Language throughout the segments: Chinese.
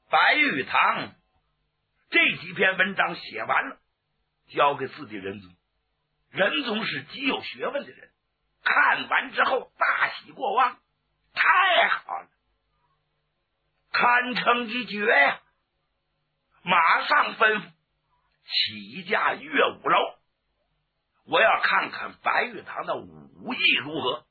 白玉堂这几篇文章写完了，交给自己仁宗。仁宗是极有学问的人，看完之后大喜过望，太好了，堪称一绝呀！马上吩咐起驾乐舞楼，我要看看白玉堂的武艺如何。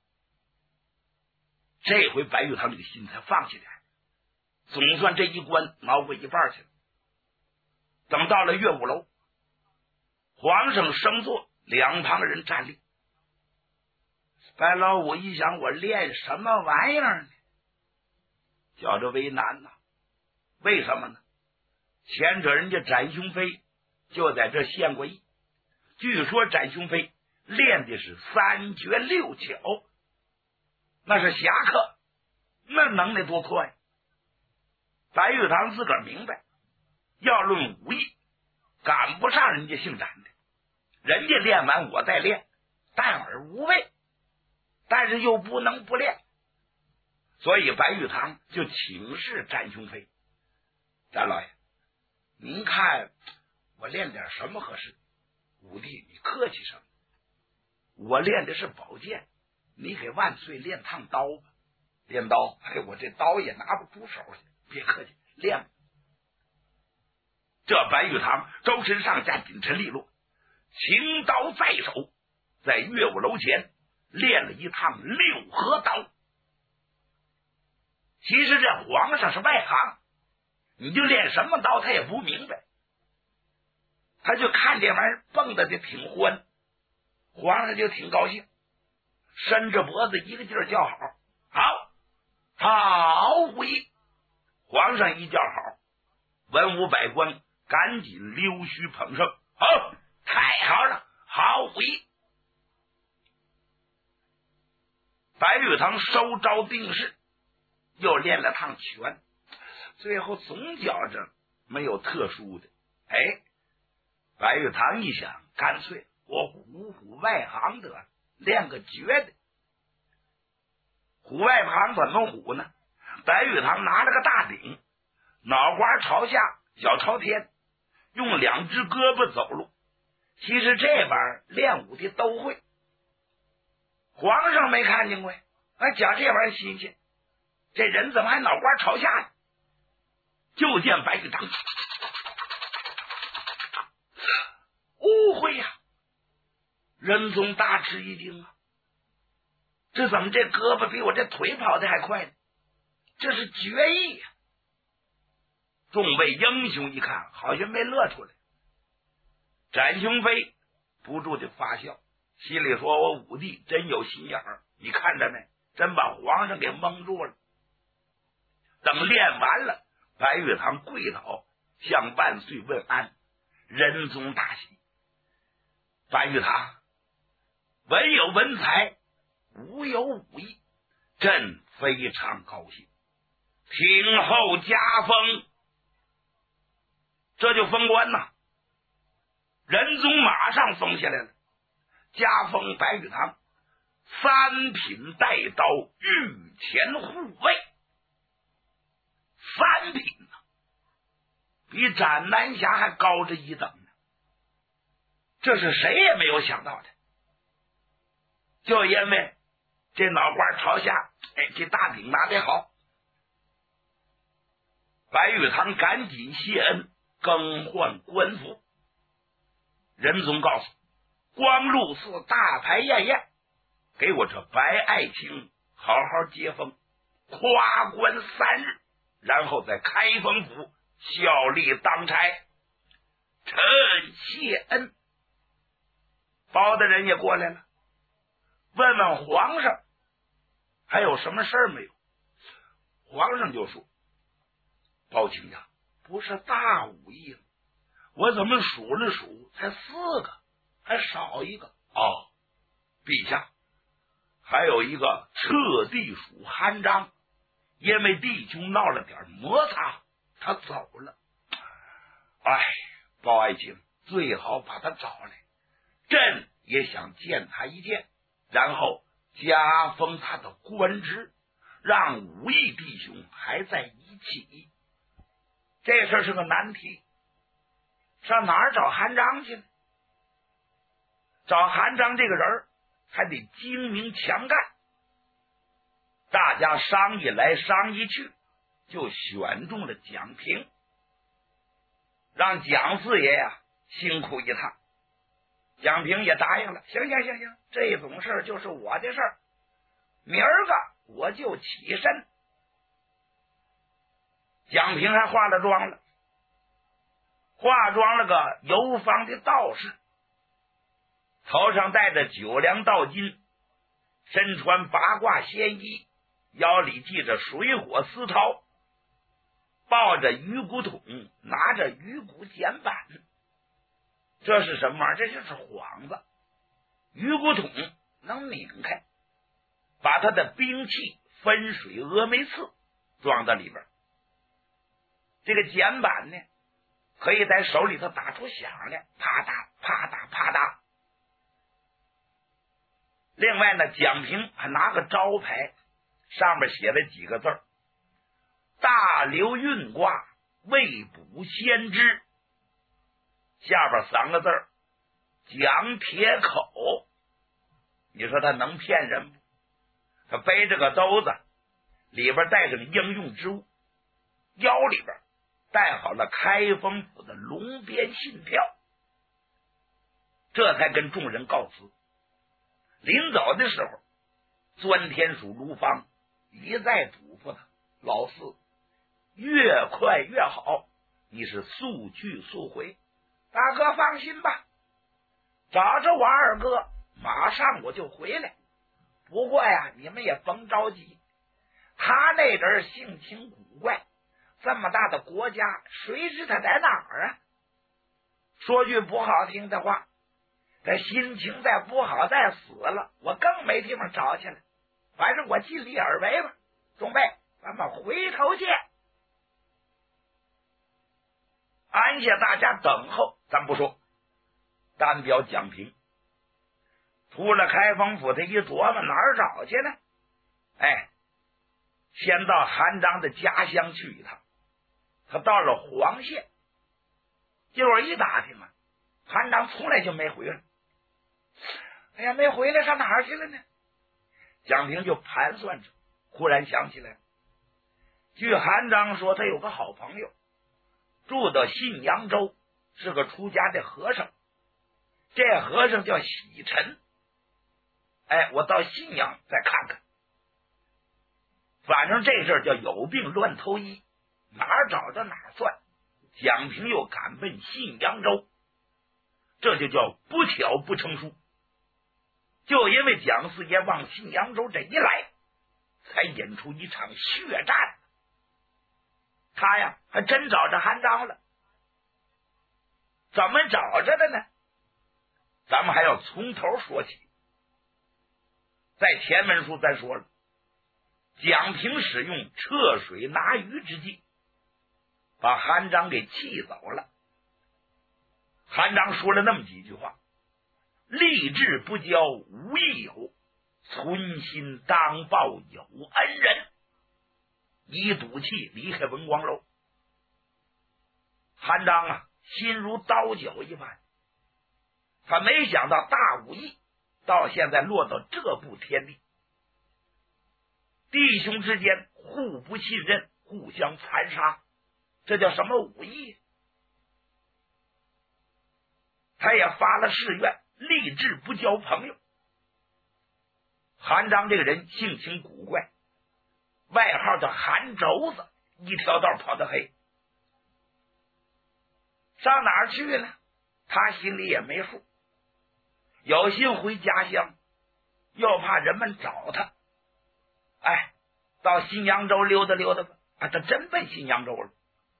这回白玉堂这个心才放下来，总算这一关熬过一半去了。等到了乐舞楼，皇上升座，两旁人站立。白老五一想，我练什么玩意儿呢？觉着为难呐。为什么呢？前者人家展雄飞就在这献过艺，据说展雄飞练的是3绝6巧，那是侠客，那能耐多快呀！白玉堂自个儿明白，要论武艺，赶不上人家姓展的。人家练完我再练，淡而无味，但是又不能不练，所以白玉堂就请示展雄飞：展老爷，您看我练点什么合适？武帝你客气什么？我练的是宝剑，你给万岁练趟刀吧。练刀？哎，我这刀也拿不出手去。别客气，练吧。这白玉堂周身上下紧沉利落，擎刀在手，在乐舞楼前练了一趟6合刀。其实这皇上是外行，你就练什么刀他也不明白，他就看这玩意儿蹦的就挺欢，皇上就挺高兴，伸着脖子一个劲儿叫好，好，好武艺！皇上一叫好，文武百官赶紧溜须捧圣，好，太好了，好武艺！白玉堂收招定式，又练了趟拳，最后总觉着没有特殊的。哎，白玉堂一想，干脆我唬唬外行得了，练个绝的。唬外行怎么唬呢？白玉堂拿了个大鼎，脑瓜朝下，脚朝天，用2只胳膊走路。其实这玩意儿练武的都会，皇上没看见过呀，讲这玩意儿新鲜。这人怎么还脑瓜朝下呢？就见白玉堂误会呀！仁宗大吃一惊啊，这怎么这胳膊比我这腿跑的还快呢？这是绝艺呀！众位英雄一看，好像没乐出来。展雄飞不住的发笑，心里说：我武帝真有心眼儿，你看着没？真把皇上给蒙住了。等练完了，白玉堂跪倒向万岁问安，仁宗大喜。白玉堂文有文采，武有武艺，朕非常高兴，听候加封。这就封官呐，仁宗马上封下来了，加封白玉堂3品带刀御前护卫。3品呢，比斩南侠还高着一等呢，这是谁也没有想到的。就因为这脑瓜朝下，这大鼎拿得好，白玉堂赶紧谢恩，更换官服。仁宗告诉光禄寺大排宴宴，给我这白爱卿好好接风，夸官3日，然后在开封府效力当差。臣谢恩。包大人也过来了，问问皇上还有什么事儿没有。皇上就说：包卿呀，不是大武艺吗？我怎么数了数才4个，还少一个。陛下，还有一个彻地属韩章，因为弟兄闹了点摩擦，他走了。包爱卿最好把他找来，朕也想见他一见，然后加封他的官职，让武艺弟兄还在一起。 这事是个难题，上哪儿找韩章去呢？找韩章这个人还得精明强干。大家商议来商议去，就选中了蒋平，让蒋四爷呀辛苦一趟。蒋平也答应了，行，这种事就是我的事儿，明儿个我就起身。蒋平还化了妆了，化妆了个游方的道士，头上戴着9梁道巾，身穿八卦仙衣，腰里系着水火丝绦，抱着鱼骨桶，拿着鱼骨剪板。这是什么玩意儿？这就是幌子。鱼骨桶能拧开，把他的兵器分水峨眉刺装到里边。这个剪板呢，可以在手里头打出响来，啪嗒啪嗒啪嗒。另外呢，蒋平还拿个招牌，上面写了几个字：大流运卦，未卜先知。下边3个字：蒋铁口。你说他能骗人不？他背着个兜子，里边带着应用之物，腰里边带好了开封府的龙边信票，这才跟众人告辞。临走的时候，钻天鼠卢芳一再嘱咐他：老四，越快越好，你是速去速回。大哥放心吧，找着我二哥，马上我就回来。不过呀，你们也甭着急，他那人性情古怪，这么大的国家，谁知他在哪儿啊？说句不好听的话，这心情再不好再死了，我更没地方找去了。反正我尽力而为吧。中备，咱们回头见。安下大家等候，咱不说，单表蒋平出了开封府，他一琢磨哪儿找去呢？先到韩章的家乡去一趟。他到了黄县，结果一打听啊，韩章从来就没回来。哎呀，没回来，上哪儿去了呢？蒋平就盘算着，忽然想起来，据韩章说，他有个好朋友住到信阳州，是个出家的和尚，这和尚叫喜臣。我到信阳再看看。反正这事儿叫有病乱投医，哪儿找着哪儿算。蒋平又赶奔信阳州，这就叫不巧不成书。就因为蒋四爷往信阳州这一来，才引出一场血战。他呀还真找着韩章了。怎么找着的呢？咱们还要从头说起。在前文书咱说了，蒋平使用撤水拿鱼之计，把韩章给气走了。韩章说了那么几句话：立志不交无益友，存心当报有恩人。一赌气离开文光楼。韩章啊，心如刀绞一般，他没想到大武艺到现在落到这步田地，弟兄之间互不信任，互相残杀，这叫什么武艺？他也发了誓愿，立志不交朋友。韩章这个人性情古怪，外号叫韩轴子，一条道跑得黑。上哪儿去呢？他心里也没数，有心回家乡，又怕人们找他。到新扬州溜达溜达吧。他真奔新扬州了，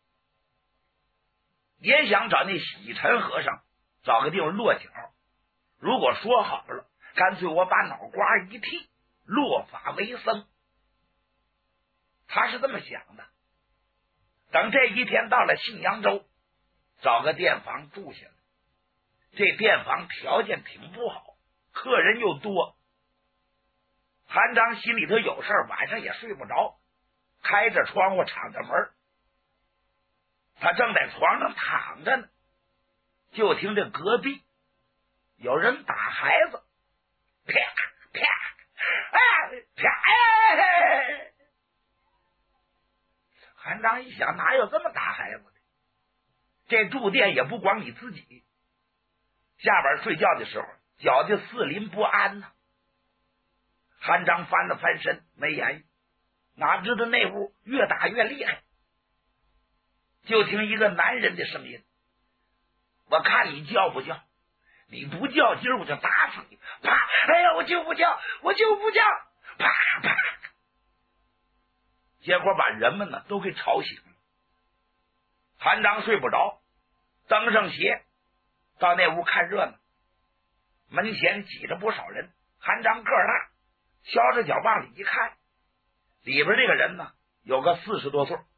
也想找那洗尘和尚找个地方落脚。如果说好了，干脆我把脑瓜一剃，落发为僧。他是这么想的。等这一天到了信阳州，找个店房住下来。这店房条件挺不好，客人又多。韩章心里头有事，晚上也睡不着，开着窗户敞着门。 他正在床上躺着呢，就听这隔壁有人打孩子，啪啪，哎啪哎！韩章一想，哪有这么打孩子的？这住店也不光你自己，下边睡觉的时候觉得四邻不安呢。韩章翻了翻身，没言语，哪知道那屋越打越厉害，就听一个男人的声音：“我看你叫不叫？你不叫，今儿我就打死你！”啪！哎呀，我就不叫，我就不叫！啪啪！结果把人们呢都给吵醒了。韩章睡不着，蹬上鞋到那屋看热闹。门前挤着不少人，韩章个儿大，削着脚往里一看，里边这个人呢有个40多岁，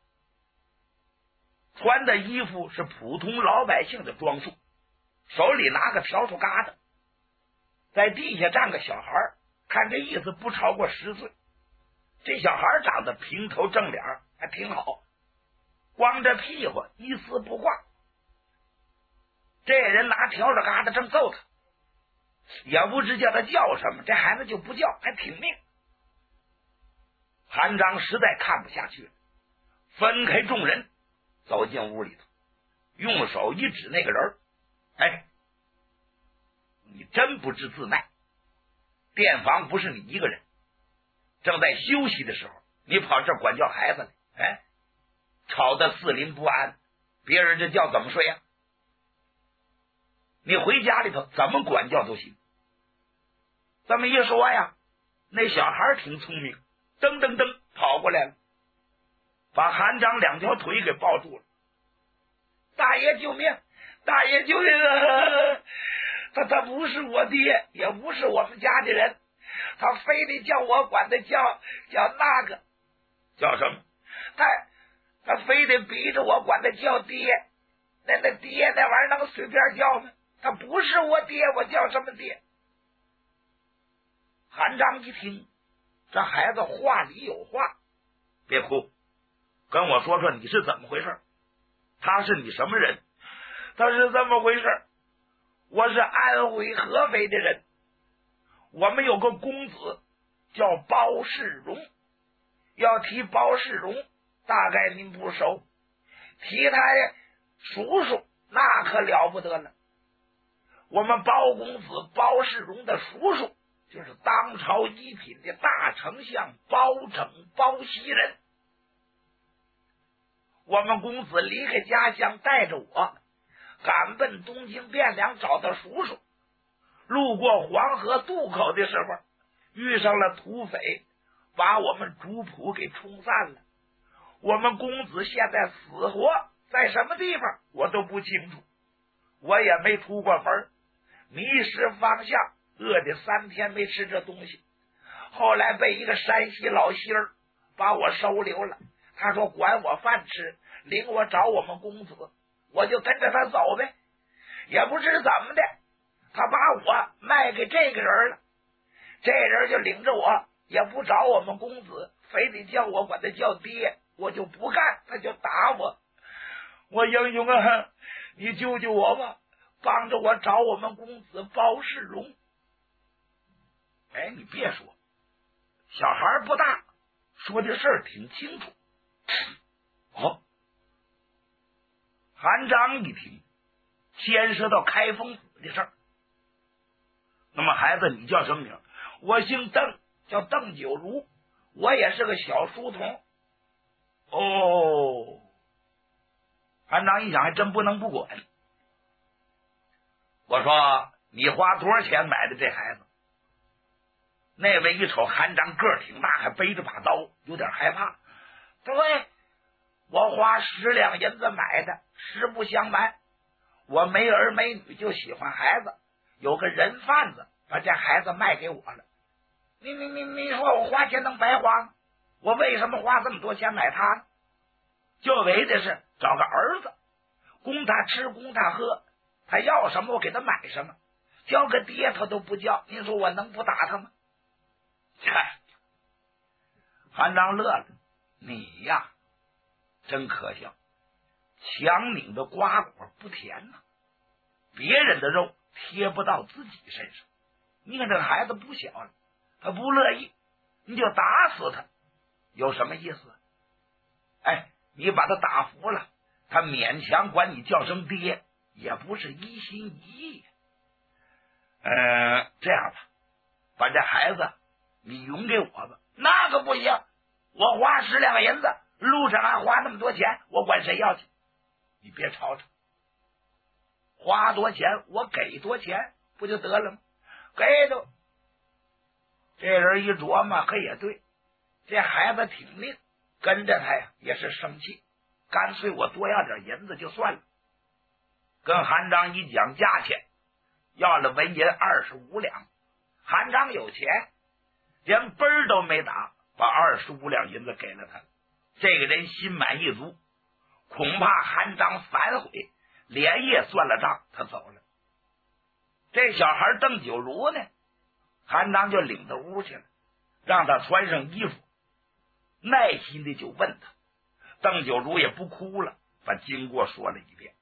穿的衣服是普通老百姓的装束，手里拿个笤帚疙瘩，在地下站个小孩，看这意思不超过10岁。这小孩长得平头正脸，还挺好，光着屁股一丝不挂。这人拿笤帚疙瘩正揍他，也不知叫他叫什么，这孩子就不叫，还挺命。韩章实在看不下去了，分开众人走进屋里头，用手一指那个人：“哎，你真不知自耐，店房不是你一个人，正在休息的时候你跑这管教孩子来，哎，吵得四邻不安，别人这觉怎么睡呀？你回家里头怎么管教都行。”这么一说呀，那小孩挺聪明，噔噔噔跑过来了，把韩章2条腿给抱住了。“大爷救命！大爷救命啊！他不是我爹，也不是我们家的人，他非得叫我管他叫那个叫什么？他非得逼着我管他叫爹。那爹那玩意儿能随便叫吗？他不是我爹，我叫什么爹？”韩章一听，这孩子话里有话，别哭，跟我说说你是怎么回事？他是你什么人？他是这么回事，我是安徽合肥的人，我们有个公子叫包世荣。要提包世荣，大概您不熟，提他的叔叔那可了不得了。我们包公子包世荣的叔叔就是当朝一品的大丞相包拯包袭人。我们公子离开家乡，带着我赶奔东京汴梁找到叔叔，路过黄河渡口的时候遇上了土匪，把我们主仆给冲散了。我们公子现在死活在什么地方我都不清楚，我也没出过门，迷失方向，饿的3天没吃这东西。后来被一个山西老仙儿把我收留了，他说管我饭吃，领我找我们公子，我就跟着他走呗。也不知怎么的，他把我卖给这个人了，这人就领着我，也不找我们公子，非得叫我管他叫爹，我就不干，他就打我。我英雄啊，你救救我吧，帮着我找我们公子包世荣。哎，你别说，小孩不大，说的事儿挺清楚。哦，韩章一听，牵涉到开封府的事儿。那么孩子，你叫什么名？我姓邓，叫邓九如，我也是个小书童。哦，韩章一想，还真不能不管。我说你花多少钱买的这孩子？那位一瞅韩章个儿挺大，还背着把刀，有点害怕。对，我花10两银子买的。实不相瞒，我没儿没女，就喜欢孩子，有个人贩子把这孩子卖给我了。你说我花钱能白花吗？我为什么花这么多钱买他呢？就为的是找个儿子，供他吃供他喝，他要什么我给他买什么，叫个爹他都不叫，您说我能不打他吗？韩章乐了，你呀真可笑， 强拧的瓜果不甜呐，别人的肉贴不到自己身上。你看这个孩子不小了，他不乐意，你就打死他，有什么意思？哎，你把他打服了，他勉强管你叫声爹，也不是一心一意。这样吧，把这孩子你匀给我吧。那个不行，我花10两银子，路上还花那么多钱，我管谁要去？你别吵吵，花多钱我给多钱不就得了吗？给的。这人一琢磨，嘿也对，这孩子挺命，跟着他呀也是生气，干脆我多要点银子就算了。跟韩章一讲价钱，要了文银25两。韩章有钱，连奔儿都没打，把25两银子给了他。这个人心满意足，恐怕韩章反悔，连夜算了账，他走了。这小孩邓九如呢，韩章就领到屋去了，让他穿上衣服，耐心的就问他。邓九如也不哭了，把经过说了一遍。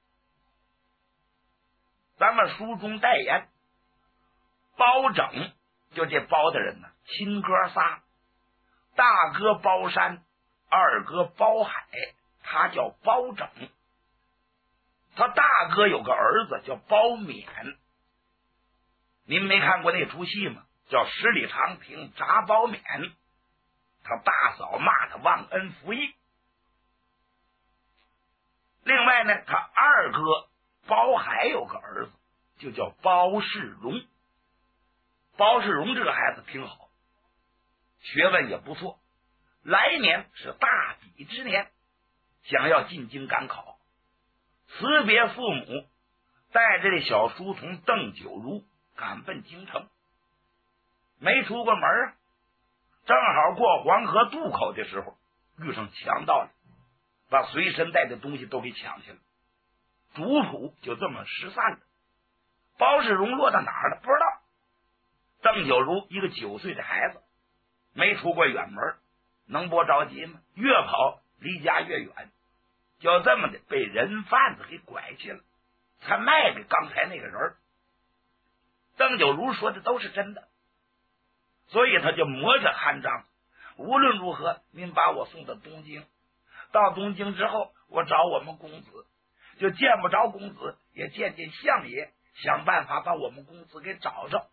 咱们书中代言包拯，就这包的人呢，亲哥仨，大哥包山，二哥包海，他叫包拯。他大哥有个儿子叫包勉，您没看过那出戏吗？叫十里长亭铡包勉。他大嫂骂他忘恩负义。另外呢，他二哥包海有个儿子就叫包世荣。包世荣这个孩子挺好，学问也不错，来年是大比之年，想要进京赶考。辞别父母，带着这小书童邓九如赶奔京城。没出过门啊，正好过黄河渡口的时候遇上强盗了，把随身带的东西都给抢去了，主仆就这么失散了。包世荣落到哪儿了不知道。邓九如一个9岁的孩子，没出过远门，能不着急吗？越跑离家越远，就这么的被人贩子给拐去了，才卖给刚才那个人。邓九如说的都是真的，所以他就磨着韩章，无论如何您把我送到东京，到东京之后我找我们公子，就见不着公子也见见相爷，想办法把我们公子给找着。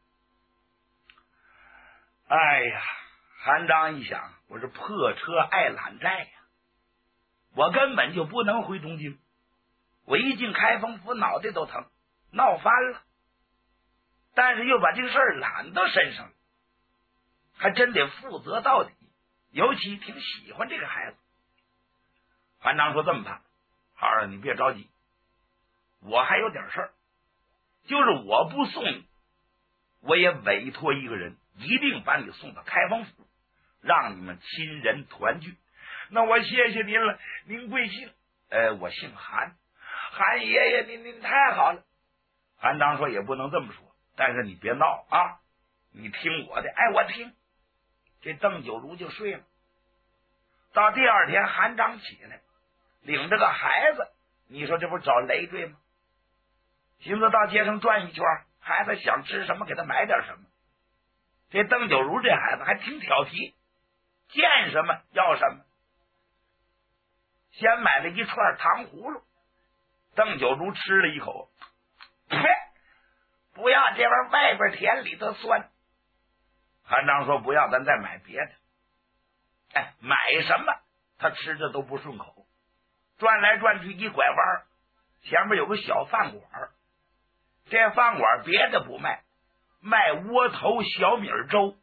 哎呀，韩章一想，我是破车爱揽债呀，我根本就不能回东京，我一进开封府脑袋都疼，闹翻了。但是又把这个事儿揽到身上了，还真得负责到底，尤其挺喜欢这个孩子。韩章说这么办，孩儿你别着急，我还有点事儿，就是我不送你，我也委托一个人一定把你送到开封府，让你们亲人团聚。那我谢谢您了，您贵姓？我姓韩。韩爷爷您太好了。韩章说也不能这么说，但是你别闹啊，你听我的。我听。这邓九如就睡了。到第二天韩章起来，领着个孩子，你说这不是找累赘吗？寻思到街上转一圈，孩子想吃什么给他买点什么。这邓九如这孩子还挺挑剔，见什么要什么。先买了一串糖葫芦，邓九如吃了一口，呸，不要，这玩意儿外边甜里头酸。韩章说不要，咱再买别的。买什么他吃着都不顺口。转来转去一拐弯，前面有个小饭馆，这饭馆别的不卖，卖窝头小米粥。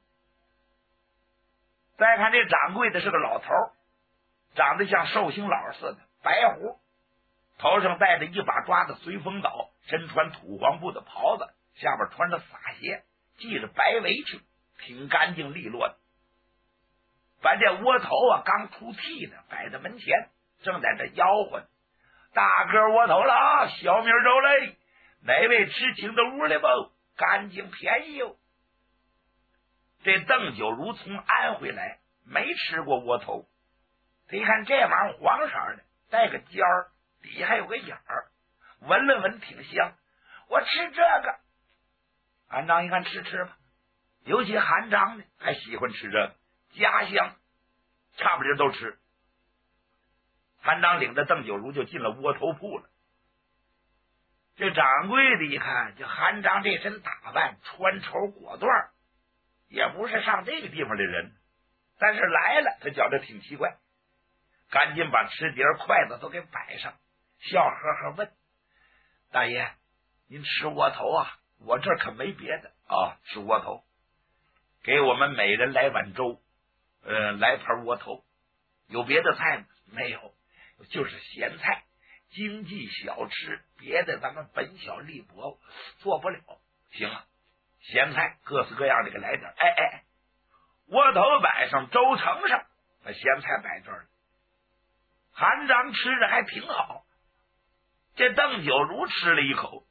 再看这掌柜的是个老头，长得像寿星老似的，白胡，头上戴着一把抓的随风倒，身穿土黄布的袍子，下边穿着洒鞋，系着白围裙，挺干净利落的。把这窝头刚出屉的摆在门前，正在这吆喝，大个窝头了啊，小米粥嘞，哪位吃请到屋来吧，干净便宜哟。这邓九如从安徽来，没吃过窝头，他一看这玩意儿黄色的，带个尖儿，里底下还有个眼儿，闻了闻挺香，我吃这个。韩章一看，吃吧，尤其韩章呢还喜欢吃这个，家乡差不离都吃。韩章领着邓九如就进了窝头铺了。这掌柜的一看，这韩章这身打扮，穿绸裹缎，也不是上这个地方的人，但是来了，他觉得挺奇怪，赶紧把吃碟筷子都给摆上，笑呵呵问：“大爷，您吃窝头啊？我这可没别的啊，吃窝头，给我们每人来碗粥，来盘窝头，有别的菜吗？没有，就是咸菜。经济小吃，别的咱们本小利薄，做不了。行了，咸菜各式各样的给来点。窝头摆上，粥盛上，把咸菜摆这儿了。韩章吃着还挺好，这邓九如吃了一口，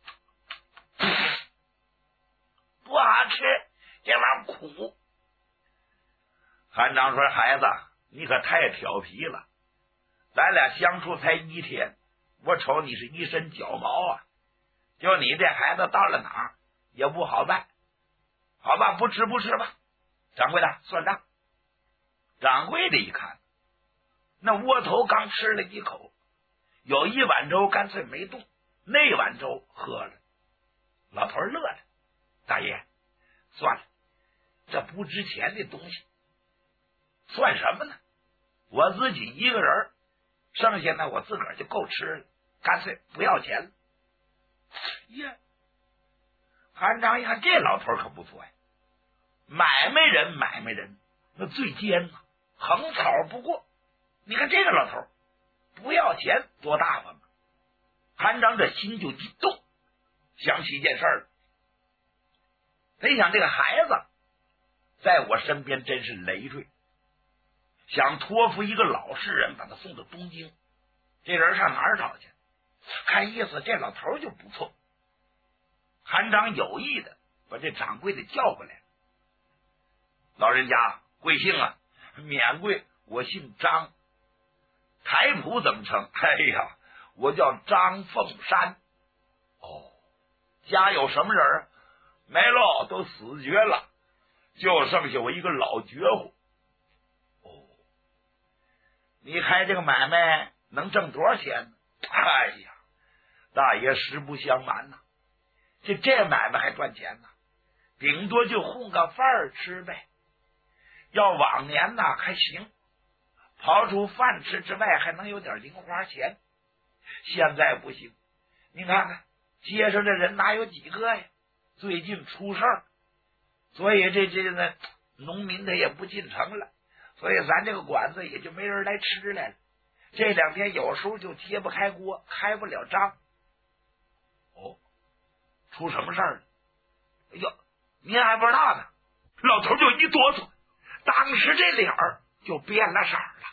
不好吃，这玩意儿苦。韩章说：“孩子，你可太调皮了，咱俩相处才1天。我瞅你是一身脚毛啊！就你这孩子到了哪儿也不好办，好吧，不吃吧。掌柜的算账。”掌柜的一看，那窝头刚吃了几口，有一碗粥干脆没动，那碗粥喝了。老头乐了：“大爷，算了，这不值钱的东西，算什么呢？我自己一个人，剩下呢我自个儿就够吃了。干脆不要钱了。”呀，韩章一看，这老头可不错呀，买卖人那最尖呐，横草不过。你看这个老头不要钱多大方啊！韩章这心就一动，想起一件事了。他一想，这个孩子在我身边真是累赘，想托付一个老实人把他送到东京。这人上哪儿找去？看意思这老头就不错。韩章有意的把这掌柜的叫过来：“老人家贵姓啊？”“免贵，我姓张。”“台谱怎么称？”“哎呀，我叫张凤山。”“哦，家有什么人啊？”“没喽，都死绝了，就剩下我一个老绝户。”“哦，你开这个买卖能挣多少钱呢？”“哎呀，大爷实不相瞒呐，这买卖还赚钱呢，顶多就混个饭吃呗。要往年呢还行，刨除饭吃之外还能有点零花钱。现在不行，你看看街上的人哪有几个呀？最近出事儿，所以这呢农民他也不进城了，所以咱这个馆子也就没人来吃来了。这2天有时候就揭不开锅，开不了张。”“哦，出什么事儿了？”“哎呦，您还不知道呢。”老头就一哆嗦，当时这脸儿就变了色了。